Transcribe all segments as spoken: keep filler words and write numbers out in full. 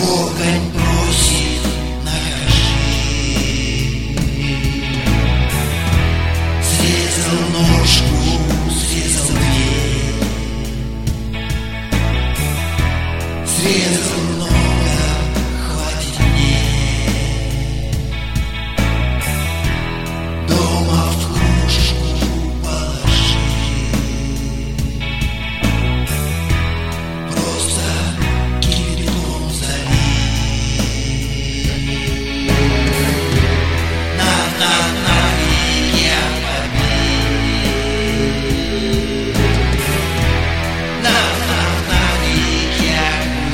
Огонь бросит на коржи, срезал ножку, срезал дверь, срезал много, хватит мне. Дома в кружку положи, просто кипятком залей. На, на, на реке побей, на, на, на реке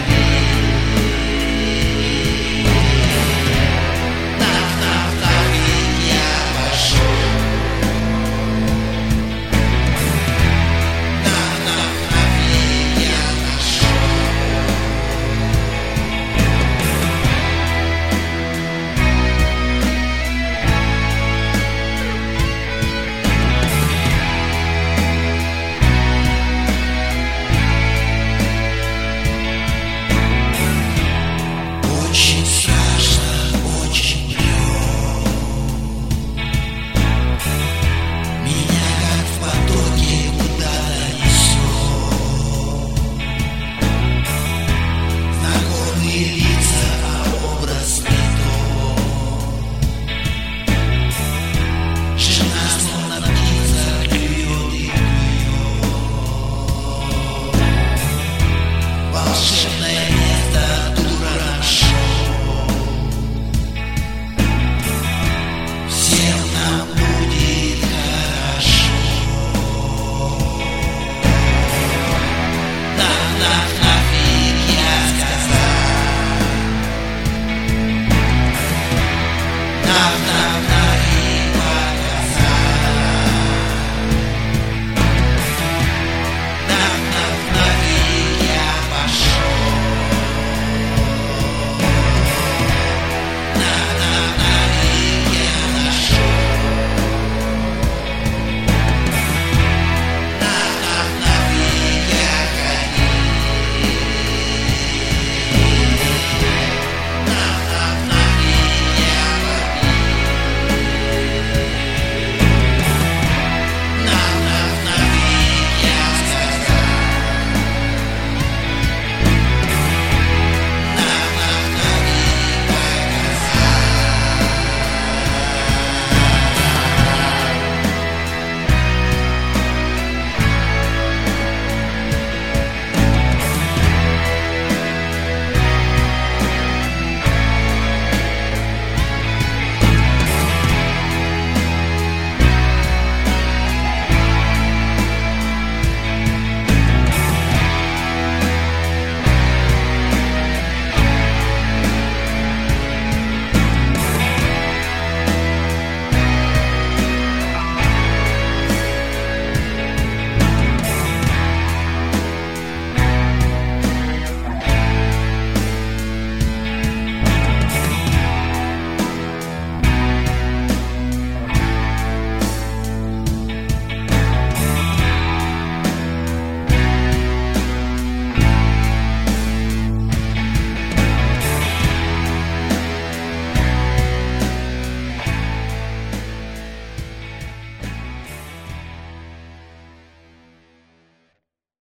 гулей, на, на, на реке пошел, на, на, на реке нашел. Очень страшно, очень прет. Меня как в потоке куда-то несет. Знакомый